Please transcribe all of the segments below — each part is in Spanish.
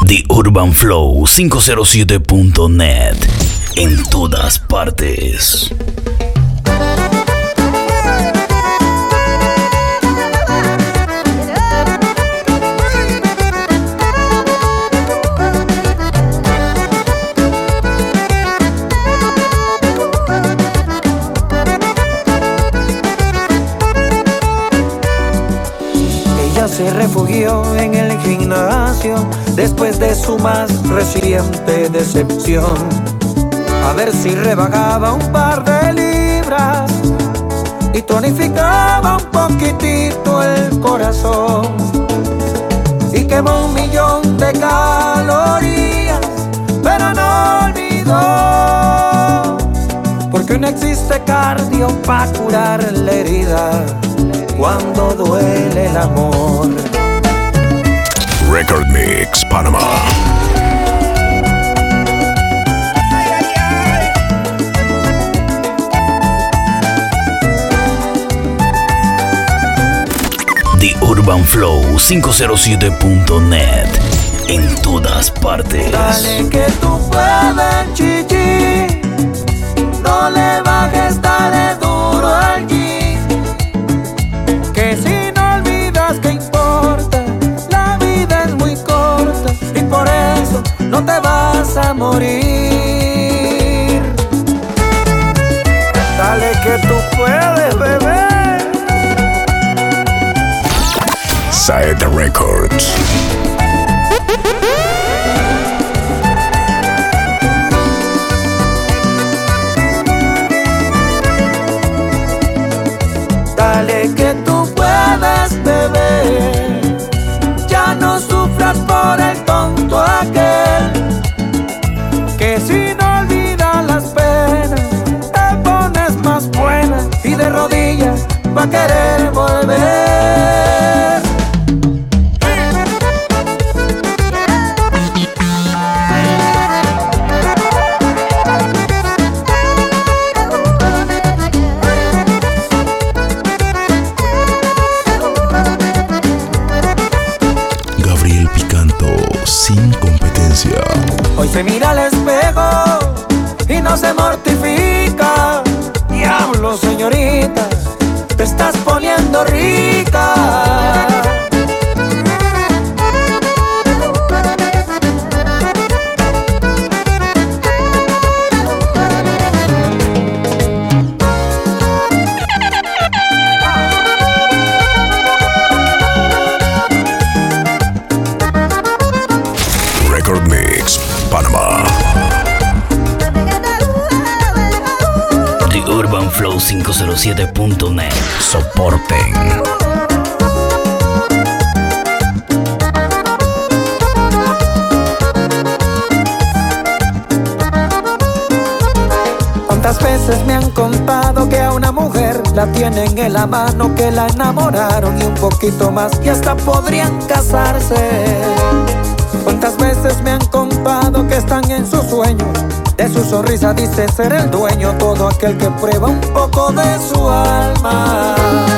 The Urban Flow 507.net en todas partes. Se refugió en el gimnasio después de su más reciente decepción, a ver si rebajaba un par de libras y tonificaba un poquitito el corazón, y quemó 1,000,000 de calorías, pero no olvidó, porque no existe cardio para curar la herida cuando duele el amor. Record Mix Panamá. The Urban Flow 507.net en todas partes. Dale que tú puedes, chichi. No le bajes, dale duro al gym. Que si no olvidas que importa, la vida es muy corta y por eso no te vas a morir. Dale que tú puedes, bebé. Saeta Records. Dale que tú puedes, bebé. Ya no sufras por el tonto aquel, que si no olvidas las penas, te pones más buena y de rodillas va a querer volver. Sin competencia. Hoy se mira al espejo y no se mortifica. Diablo, señorita, te estás poniendo rica. Record Mix Panamá. The Urban Flow 507.net. Soporten. ¿Cuántas veces me han contado que a una mujer la tienen en la mano, que la enamoraron y un poquito más y hasta podrían casarse? ¿Cuántas veces me han contado que están en sus sueños? De su sonrisa dice ser el dueño todo aquel que prueba un poco de su alma.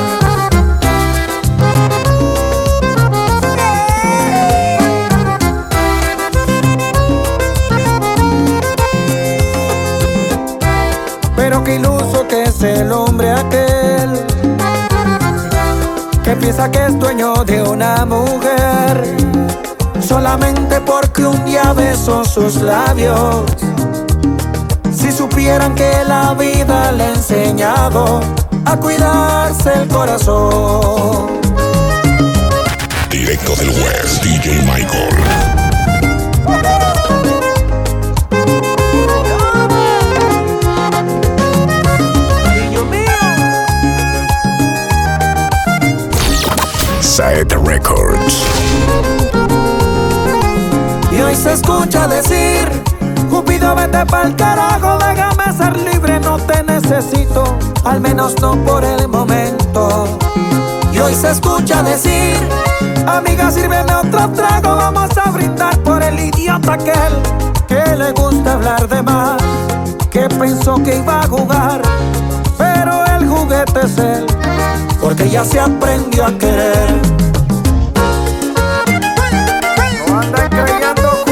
Pero qué iluso que es el hombre aquel que piensa que es dueño de una mujer solamente porque un día besó sus labios. Si supieran que la vida le ha enseñado a cuidarse el corazón. Directo del West, DJ Michael. Saeta Records. Y hoy se escucha decir: Cupido, vete pa'l carajo, déjame ser libre, no te necesito, al menos no por el momento. Y hoy se escucha decir: amiga, sírveme otro trago, vamos a brindar por el idiota aquel que le gusta hablar de más, que pensó que iba a jugar, pero el juguete es él, porque ya se aprendió a querer. No andan creyendo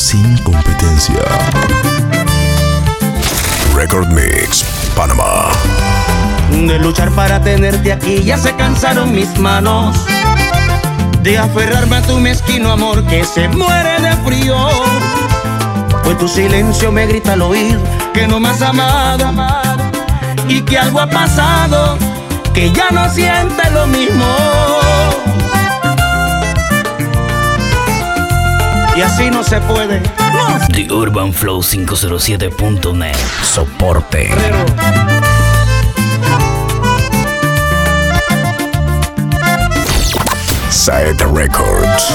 sin competencia. Record Mix, Panamá. De luchar para tenerte aquí ya se cansaron mis manos, de aferrarme a tu mezquino amor que se muere de frío. Pues tu silencio me grita al oído que no me has amado y que algo ha pasado, que ya no sientes lo mismo. Y así no se puede. The Urban Flow 507.net. Soporte. Saeta Records.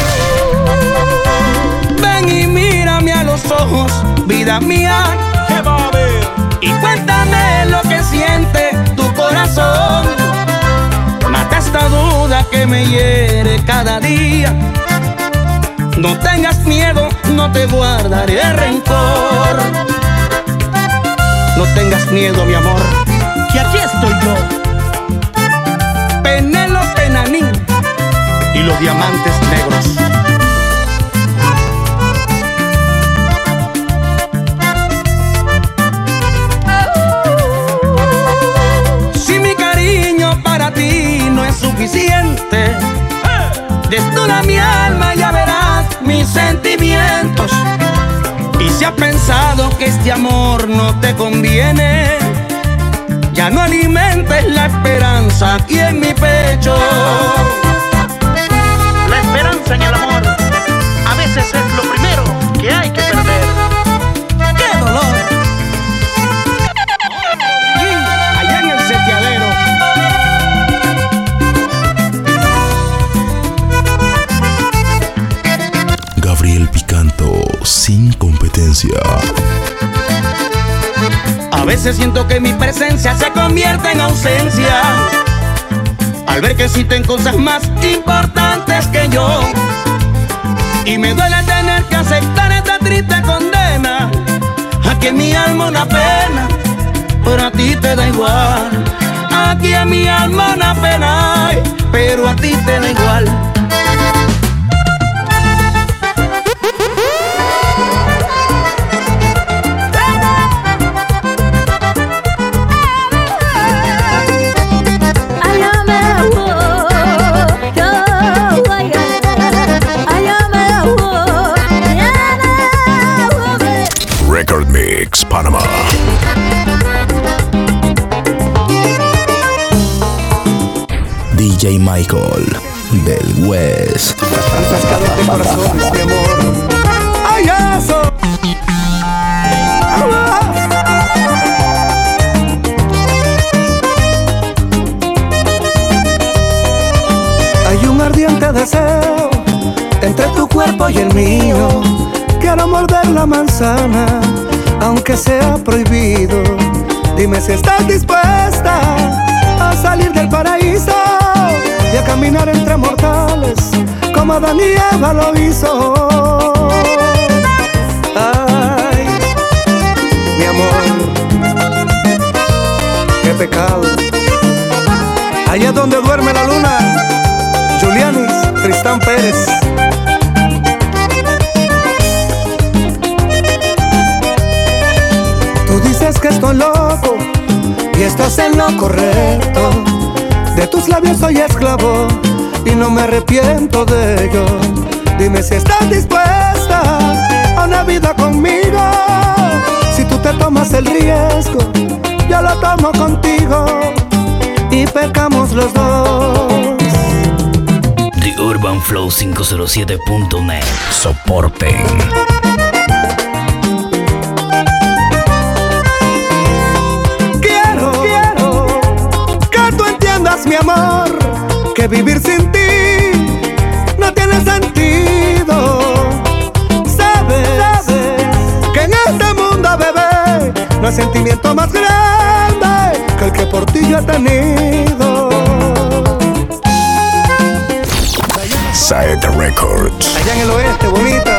Ven y mírame a los ojos, vida mía, ¿qué va a haber? Y cuéntame lo que siente tu corazón. Mata esta duda que me hiere cada día. No tengas miedo, no te guardaré rencor. No tengas miedo, mi amor, que aquí estoy yo. Penélope Nanín y los diamantes negros. Si mi cariño para ti no es suficiente, desnuda mi alma, ya verás mis sentimientos. Y si has pensado que este amor no te conviene, ya no alimentes la esperanza aquí en mi pecho. La esperanza en el amor a veces es lo primero que hay que perder. ¡Qué dolor! Allá en el seteadero. Gabriel Picanto, sin competencia. A veces siento que mi presencia se convierte en ausencia al ver que existen cosas más importantes que yo. Y me duele tener que aceptar esta triste condena a que mi alma una pena, pero a ti te da igual. Aquí en mi alma una pena, pero a ti te da igual. Record Mix, Panamá. DJ Michael del West. Tantas calientes corazones, mi amor. ¡Ay, eso! Hay un ardiente deseo entre tu cuerpo y el mío. Quiero morder la manzana, aunque sea prohibido. Dime si estás dispuesta a salir del paraíso y a caminar entre mortales como Adán y Eva lo hizo. Ay, mi amor, qué pecado. Allá donde duerme la luna, Julianis Tristán Pérez. Tú dices que estoy loco y estás en lo correcto. De tus labios soy esclavo y no me arrepiento de ello. Dime si estás dispuesta a una vida conmigo. Si tú te tomas el riesgo, yo lo tomo contigo y pecamos los dos. The Urban Flow 507.net. Soporten. Mi amor, que vivir sin ti no tiene sentido. Sabes que en este mundo, bebé, no hay sentimiento más grande que el que por ti yo he tenido. Saeta Records. Allá en el oeste, bonita.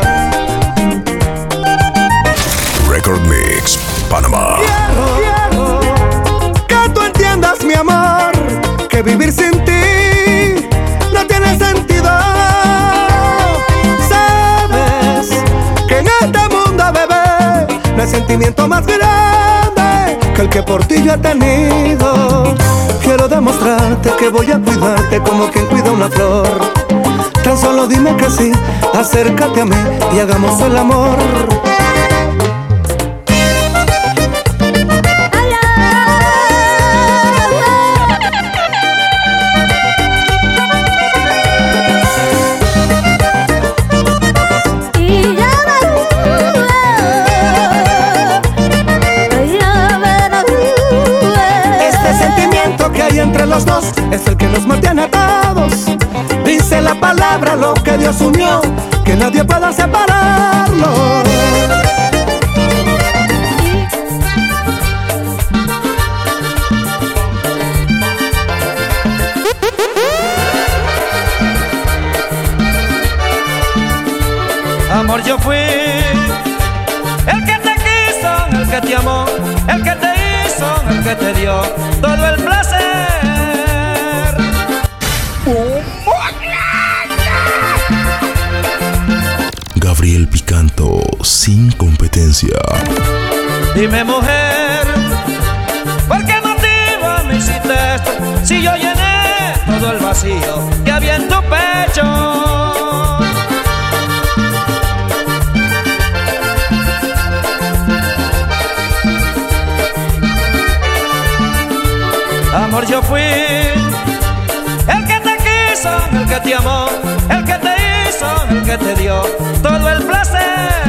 Record Mix, Panamá. Quiero que tú entiendas, mi amor, que vivir sin ti no tiene sentido. Sabes que en este mundo hay sentimiento más grande que el que por ti yo he tenido. Quiero demostrarte que voy a cuidarte como quien cuida una flor. Tan solo dime que sí, acércate a mí y hagamos el amor. Entre los dos es el que nos mantiene atados. Dice la palabra, lo que Dios unió, que nadie pueda separarlo. Amor, yo fui el que te quiso, el que te amó, el que te hizo, el que te dio todo el placer. Gabriel Picanto, sin competencia. Dime, mujer, ¿por qué motivo me hiciste esto? Si yo llené todo el vacío que había en tu pecho. Amor, yo fui el que te quiso, el que te amó, el que te hizo, el que te dio todo el placer.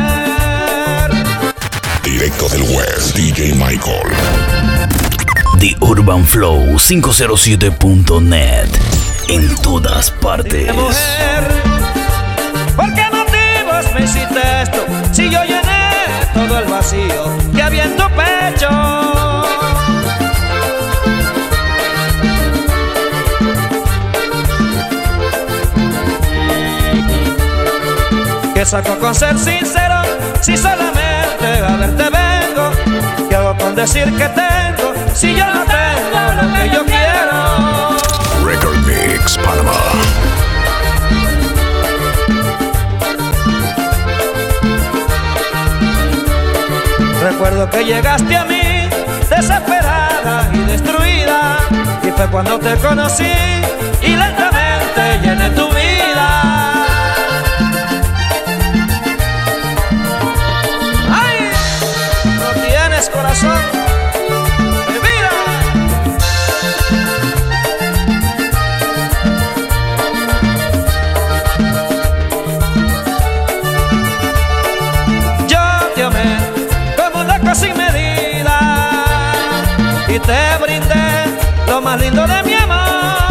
Directo del West, DJ Michael. The Urban Flow 507.net. En todas partes. Dime, mujer, ¿por qué motivos me hiciste esto? Si yo llené todo el vacío que había en tu pecho. ¿Qué saco con ser sincero si solamente a verte vengo? ¿Qué hago con decir que tengo si yo no tengo lo que yo quiero? Record Mix Panama. Recuerdo que llegaste a mí desesperada y destruida, y fue cuando te conocí y lentamente llené tu vida. Corazón de vida. Yo te amé como una cosa sin medida y te brindé lo más lindo de mi amor.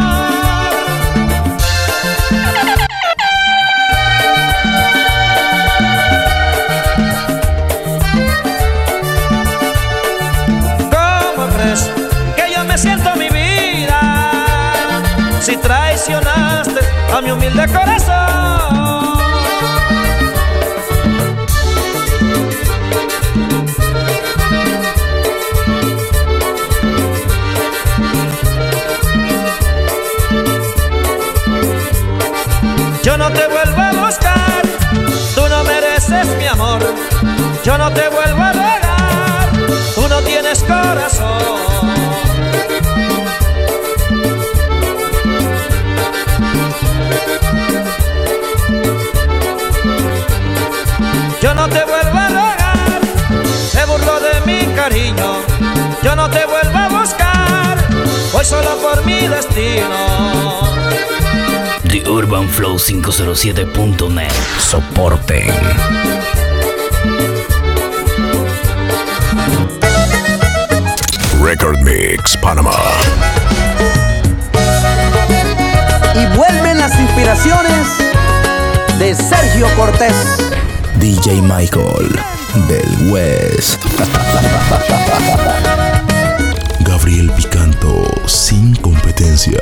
Siento mi vida si traicionaste a mi humilde corazón. Yo no te vuelvo a buscar, tú no mereces mi amor. Yo no te vuelvo a rogar, tú no tienes corazón. Yo no te vuelvo a rogar, se burló de mi cariño. Yo no te vuelvo a buscar, voy solo por mi destino. The Urban Flow 507.net. Soporten. Record Mix Panama. Y vuelven las inspiraciones de Sergio Cortés. DJ Michael del West. Gabriel Picanto, sin competencia.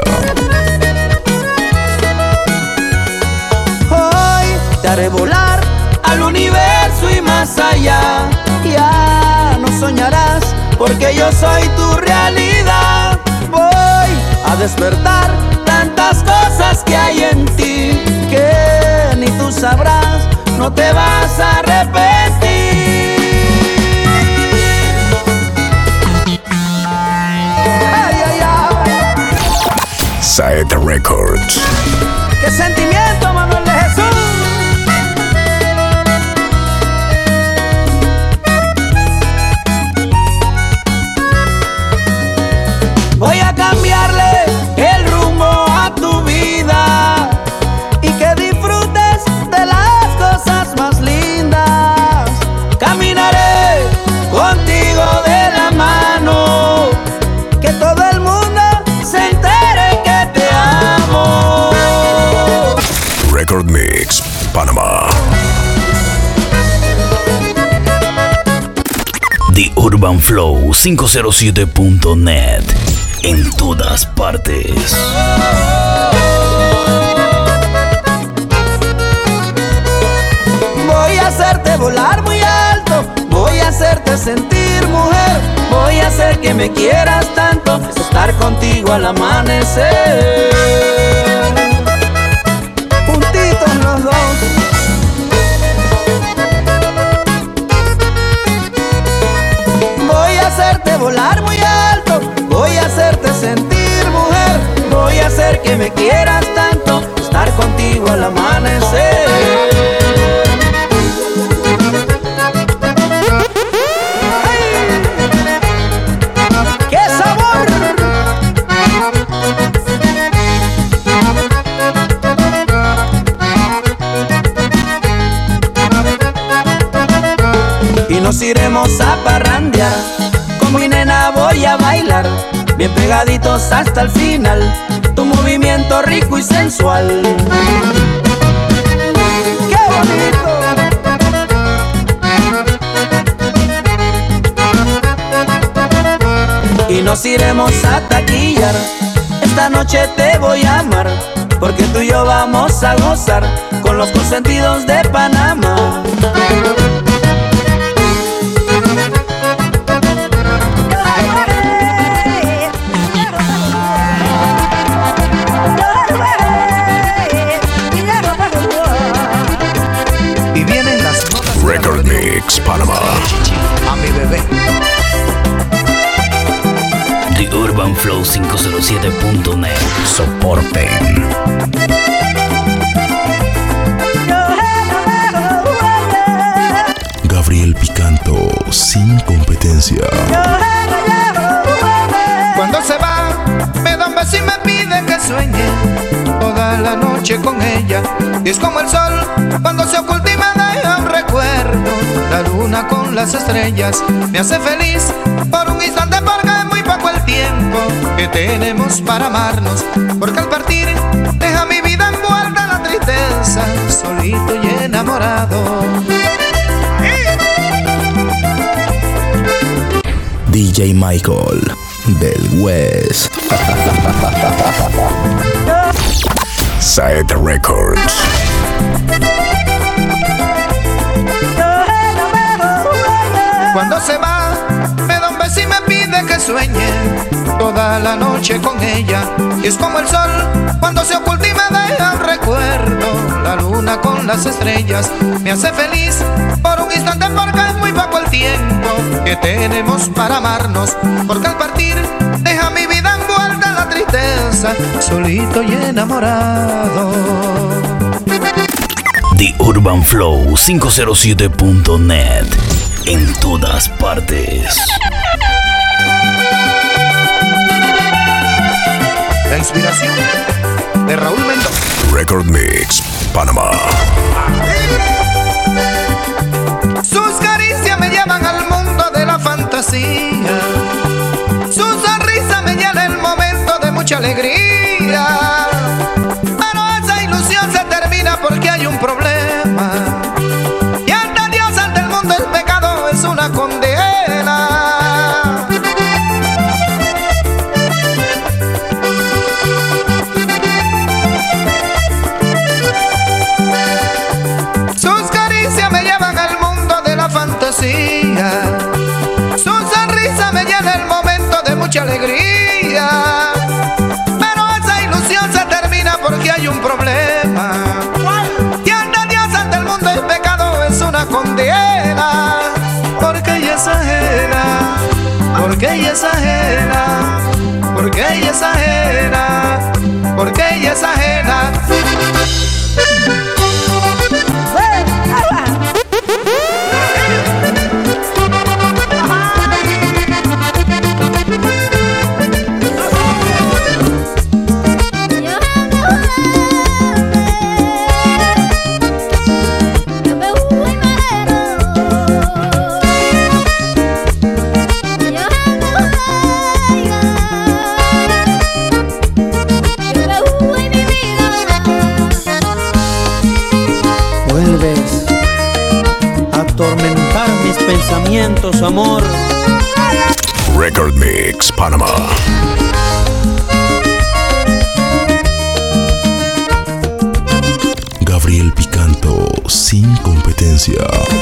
Hoy te haré volar al universo y más allá. Ya no soñarás porque yo soy tu realidad. Voy a despertar tantas cosas que hay en ti que ni tú sabrás, no te vas a arrepentir. Saeta Records. ¡Qué sentimiento, Manuel de Jesús! Voy a cambiarle el rumbo a tu vida y que disfrutes de las cosas más lindas. Caminaré contigo de la mano, que todo el mundo se entere que te amo. Record Mix, Panamá. The Urban Flow 507.net. En todas partes. Voy a hacerte volar muy alto, voy a hacerte sentir mujer, voy a hacer que me quieras tanto, estar contigo al amanecer. Juntitos los dos. Voy a hacerte volar muy alto, voy a hacerte sentir mujer, voy a hacer que me quieras tanto, estar contigo al amanecer. ¡Ay! ¡Qué sabor! Y nos iremos a parrandear, con mi nena voy a bailar, bien pegaditos hasta el final, tu movimiento rico y sensual. ¡Qué bonito! Y nos iremos a taquillar, esta noche te voy a amar, porque tú y yo vamos a gozar con los consentidos de Panamá. Record Mix, Panamá. A mi bebé. The Urban Flow 507.net. Soporten. Gabriel Picanto, sin competencia. Cuando se va, me da un beso y me pide que sueñe toda la noche con ella. Y es como el sol cuando se oculta y me deja un recuerdo. La luna con las estrellas me hace feliz por un instante, porque es muy poco el tiempo que tenemos para amarnos. Porque al partir deja mi vida envuelta en la tristeza, solito y enamorado. DJ Michael del West. Saeta Records. Cuando se va, me da un beso y me pide que sueñe toda la noche con ella. Y es como el sol cuando se oculta y me deja un recuerdo. La luna con las estrellas me hace feliz por un instante, porque es muy poco el tiempo que tenemos para amarnos. Porque al partir deja mi vida envuelta en la tristeza, solito y enamorado. The Urban Flow 507.net. En todas partes. La inspiración de Raúl Mendoza. Record Mix, Panamá. Sus caricias me llevan al mundo de la fantasía. Su sonrisa me llena el momento de mucha alegría. Pero esa ilusión se termina porque hay un problema. Y ante Dios, ante el mundo, el pecado es una condena. Sus caricias me llevan al mundo de la fantasía. Su sonrisa me llena el momento de mucha alegría. Pero esa ilusión se termina porque hay un problema. Y ante Dios, ante el mundo, el pecado es una condena. Porque ella es ajena, porque ella es ajena, porque ella es ajena, porque ella es ajena. Vuelves a atormentar mis pensamientos, amor. Record Mix Panama. Gabriel Picanto, sin competencia.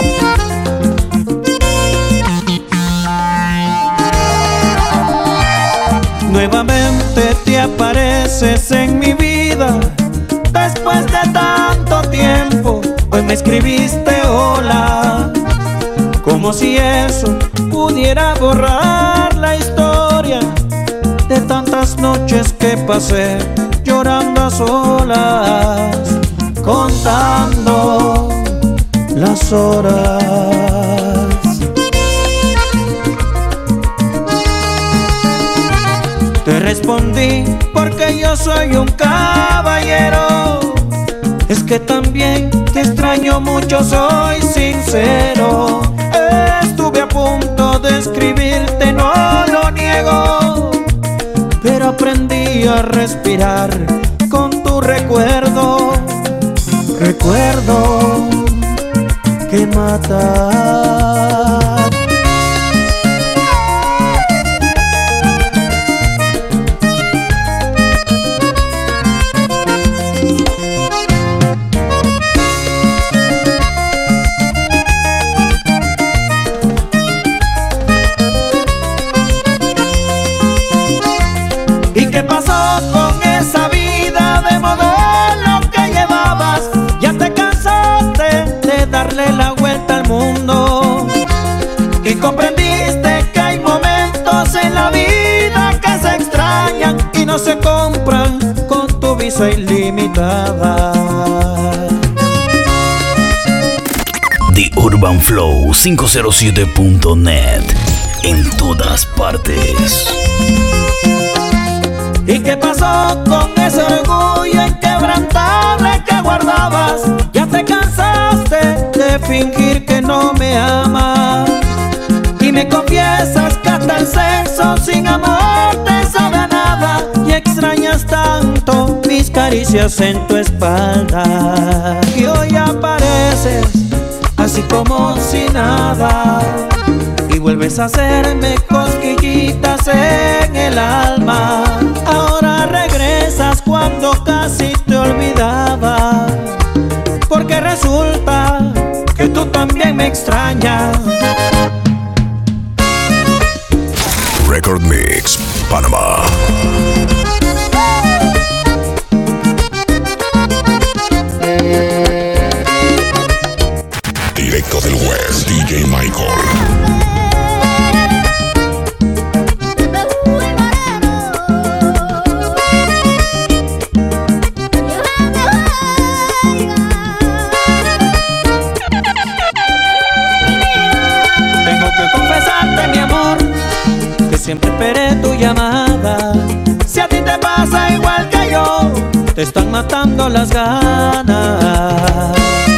Nuevamente te apareces en mi vida. Después de tanto tiempo, hoy me escribiste hola, como si eso pudiera borrar la historia de tantas noches que pasé llorando a solas, contando las horas. Te respondí porque yo soy un caballero. Es que también te extraño mucho, soy sincero. Estuve a punto de escribirte, no lo niego, pero aprendí a respirar con tu recuerdo. Recuerdo que mata. ¿Y qué pasó con esa vida de modelo que llevabas? Ya te cansaste de darle la vuelta al mundo y comprendiste que hay momentos en la vida que se extrañan y no se compran con tu visa ilimitada. The Urban Flow 507.net, en todas partes. ¿Y qué pasó con ese orgullo inquebrantable que guardabas? Ya te cansaste de fingir que no me amas y me confiesas que hasta el sexo sin amor te sabe a nada y extrañas tanto mis caricias en tu espalda. Y hoy apareces así como si nada y vuelves a hacerme cosquillitas en el alma. Ahora regresas cuando casi te olvidaba, porque resulta que tú también me extrañas. Record Mix Panama. Directo del West, DJ Michael. Siempre esperé tu llamada. Si a ti te pasa igual que yo, te están matando las ganas.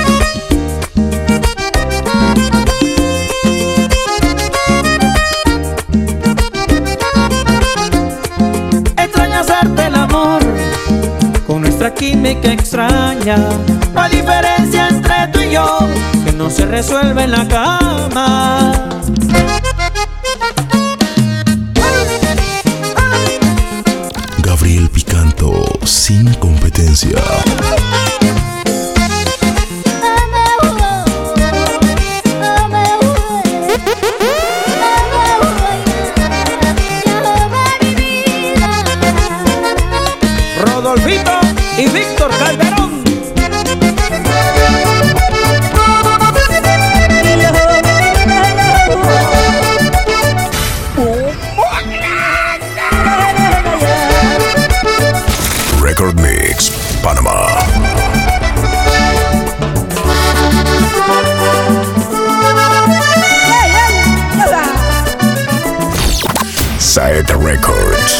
Extraño hacerte el amor con nuestra química extraña. No hay diferencia entre tú y yo que no se resuelve en la cama. Gabriel Picanto, sin competencia. Rodolfito y Víctor Calderón. Record Saeta Records.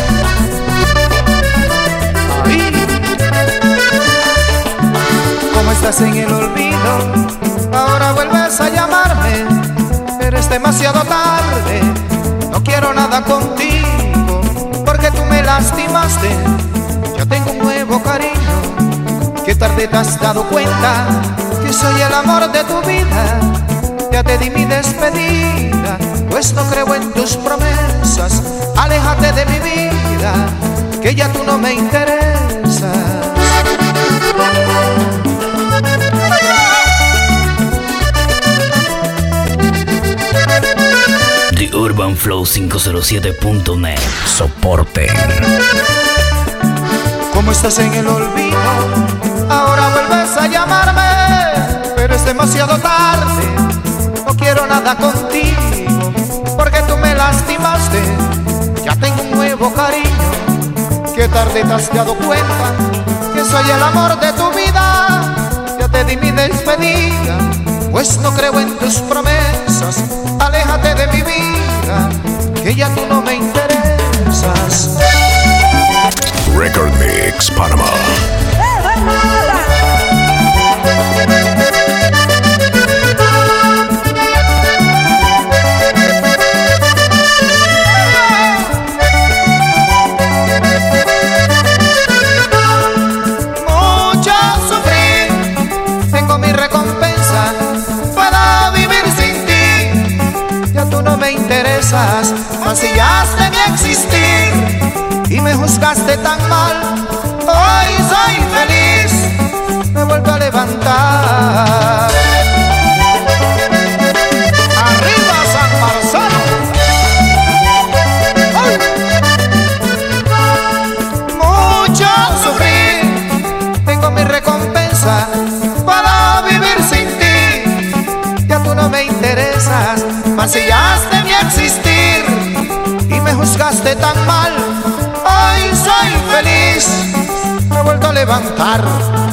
Como estás en el olvido, ahora vuelves a llamarme, pero es demasiado tarde. No quiero nada contigo, porque tú me lastimaste. Ya tengo un nuevo cariño. Qué tarde te has dado cuenta que soy el amor de tu vida. Ya te di mi despedida, pues no creo en tus promesas. Aléjate de mi vida, que ya tú no me interesas. The Urban Flow 507.net. Soporte. Como estás en el olvido, ahora vuelves a llamarme, pero es demasiado tarde. No quiero nada contigo, porque tú me lastimaste. Ya tengo un nuevo cariño. Qué tarde te has dado cuenta que soy el amor de tu vida. Ya te di mi despedida, pues no creo en tus promesas. Aléjate de mi vida, que ya tú no me interesas. Record Mix Panamá. Mucho sufrí, tengo mi recompensa. Puedo vivir sin ti, ya tú no me interesas. Mancillaste mi existir y me juzgaste tan mal. Hoy soy feliz, me vuelvo a levantar. Arriba San Marcelo. ¡Ay! Mucho sufrí, tengo mi recompensa. Puedo vivir sin ti, ya tú no me interesas. Mancillaste mi existir y me juzgaste tan mal. Hoy soy feliz, me he vuelto a levantar.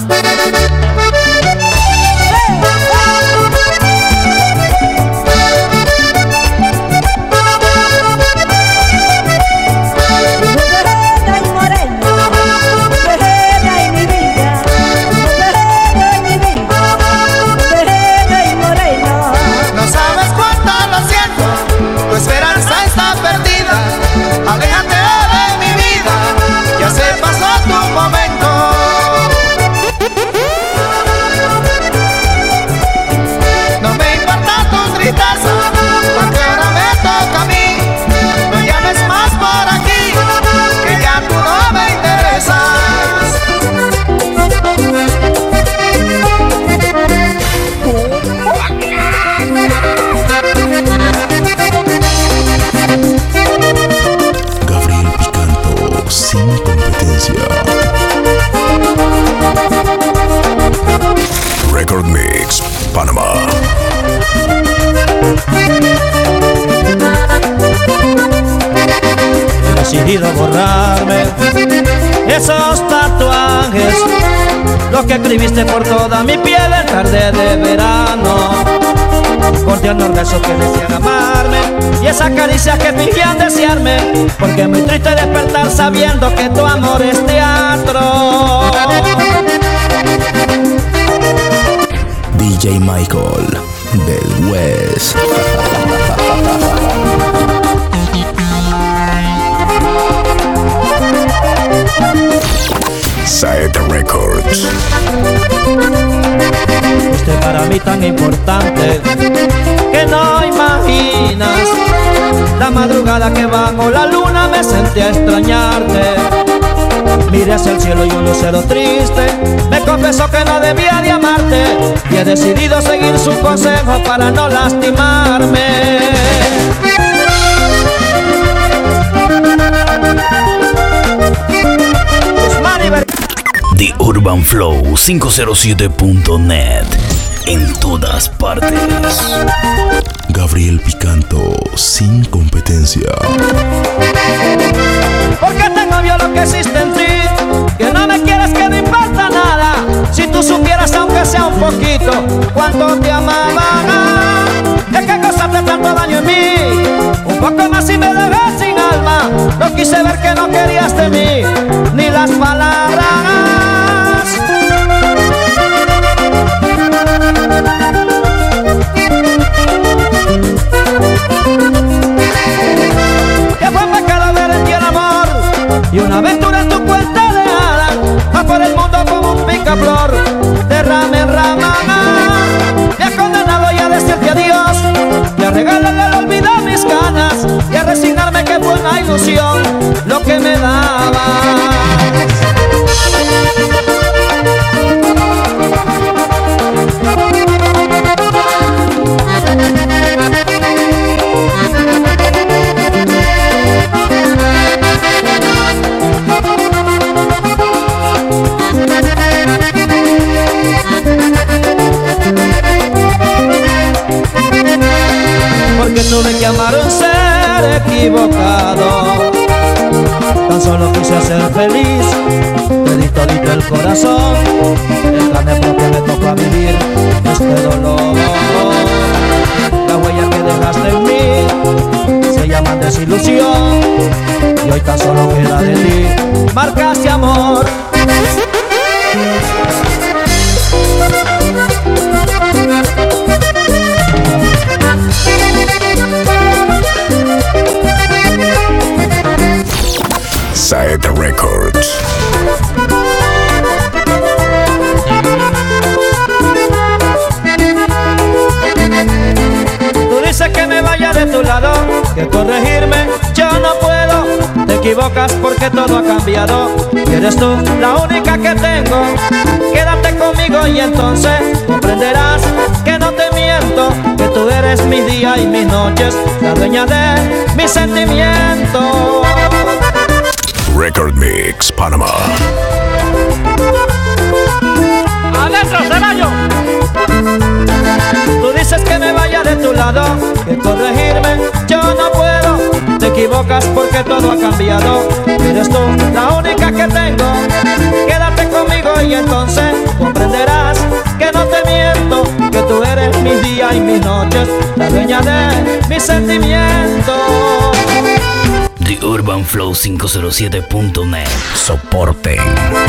No sabes cuánto lo siento, tu esperanza está perdida. Aléjate de mi vida, ya se pasó tu momento. No me importa tu tristeza, porque ahora me toca a mí. No llames más por aquí, que ya tú no me interesas. Gabriel Picanto, sin competencia. Record Mix Panamá. He decidido borrarme esos tatuajes, los que escribiste por toda mi piel en tarde de verano, corteando besos que decían amarme y esas caricias que fingían desearme, porque es muy triste despertar sabiendo que tu amor es teatro. DJ Michael del West. Saeta Records. Usted para mí tan importante que no imaginas la madrugada que bajo la luna me sentí a extrañarte. Miré hacia el cielo y un lucero triste me confesó que no debía de amarte, y he decidido seguir su consejo para no lastimarme. The Urban Flow 507.net. En todas partes. Gabriel Picanto, sin competencia. Porque tengo yo lo que existe en ti, que no me quieres, que no importa nada. Si tú supieras, aunque sea un poquito, cuánto te amaba. Es que causaste tanto daño en mí, un poco más y me dejas sin alma. no quise ver que no querías de mí, ni las palabras. Que fue pecado ver en ti el amor y una aventura en tu cuenta de hadas, va por el mundo como un picaflor, de rama en rama. Me ha condenado ya a decirte adiós y a regalarle al olvido mis ganas y a resignarme que fue una ilusión lo que me dabas. Porque tuve que amar a un ser equivocado, tan solo quise ser feliz, te di todito el corazón, en carne propia me tocó a vivir este dolor. La huella que dejaste en mí se llama desilusión, y hoy tan solo queda de ti marcas de amor. Saeta Records. Tú dices que me vaya de tu lado, que corregirme yo no puedo. Te equivocas porque todo ha cambiado y eres tú la única que tengo. Quédate conmigo y entonces comprenderás que no te miento, que tú eres mi día y mis noches, la dueña de mis sentimientos. Record Mix Panamá. ¡Adentro, Ceballo! Tú dices que me vaya de tu lado, que corregirme yo no puedo. Te equivocas porque todo ha cambiado, eres tú la única que tengo. Quédate conmigo y entonces comprenderás que no te miento, que tú eres mis días y mis noches, la dueña de mis sentimientos. The Urban Flow 507.net. Soporte.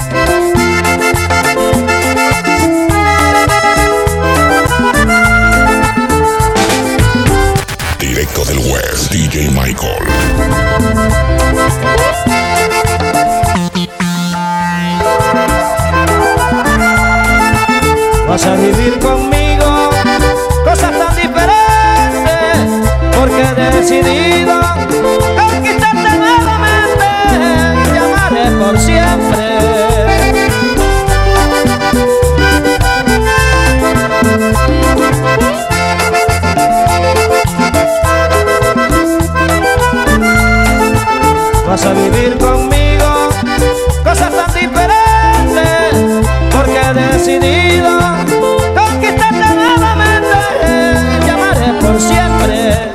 Directo del West, DJ Michael. Vas a vivir conmigo cosas tan diferentes, porque he decidido conquistarte nuevamente, te amaré por siempre. Vas a vivir conmigo cosas tan diferentes, porque he decidido conquistarte nuevamente, te amaré por siempre.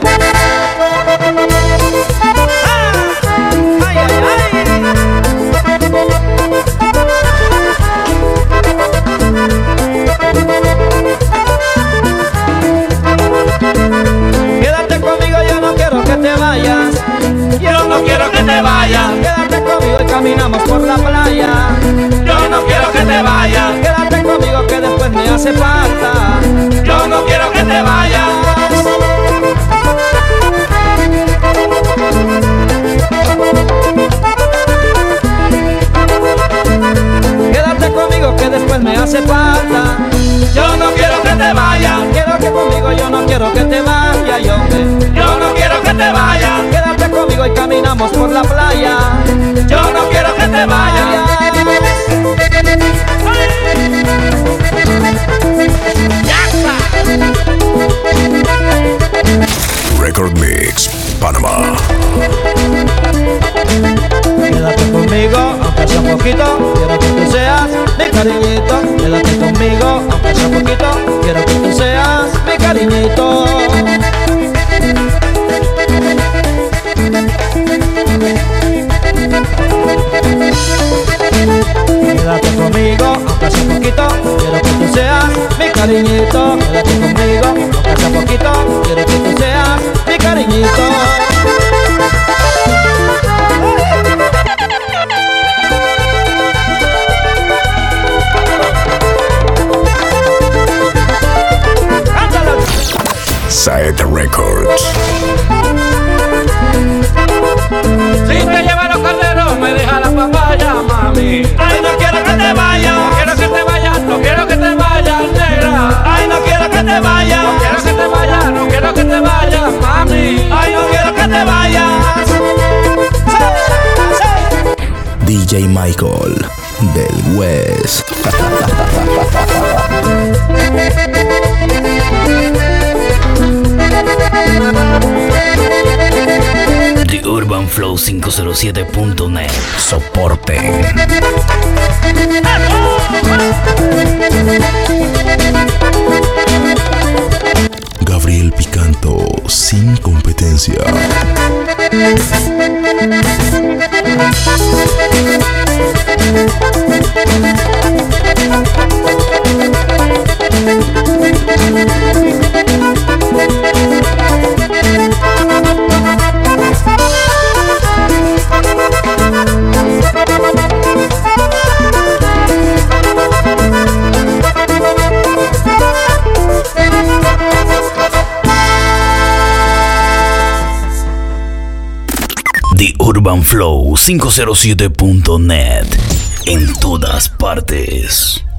Quédate conmigo, yo no quiero que te vayas. Yo no quiero que te vayas. Quédate conmigo y caminamos por la playa. Yo no quiero que te vayas. Quédate conmigo que después me hace falta. Yo no quiero que te vayas. Quédate conmigo que después me hace falta. Yo no quiero que te vayas. Quédate conmigo, yo no quiero que te vayas, yo no quiero que te vayas. Quédate conmigo y caminamos por la playa. Yo no quiero que te vayas. Record Mix Panamá. Quédate conmigo, aunque sea un poquito, quiero que tú seas mi cariñito. Quédate conmigo, aunque sea un poquito, quiero que tú seas mi cariñito. Quédate conmigo, aunque sea un poquito, quiero que tú seas mi cariñito. Quédate conmigo, aunque sea un poquito, quiero que tú seas mi cariñito. Saeta Records. Si te lleva los calderos, me deja la papaya, mami. Ay, no quiero que te vayas. No quiero que te vayas, no quiero que te vayas, negra. Ay, no quiero que te vayas. No quiero que te vayas, no quiero que te vayas, mami. Ay, no quiero que te vayas. DJ Michael del West. The Urban Flow 507.net. Soporte. Gabriel Picanto sin competencia. The Urban Flow 507.net. En todas partes.